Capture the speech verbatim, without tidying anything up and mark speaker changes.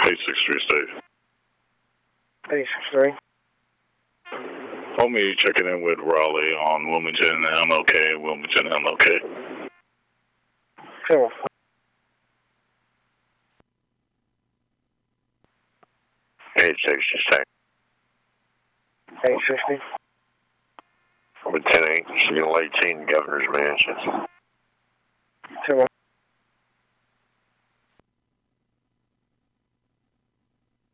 Speaker 1: eight six three, Steve.
Speaker 2: eight six three.
Speaker 1: Hold me checking in with Raleigh on Wilmington M L K, Wilmington M L K.
Speaker 2: Sure.
Speaker 3: eight sixty, stay.
Speaker 2: eight sixty.
Speaker 3: Lieutenant, Signal eighteen, Governor's Mansion.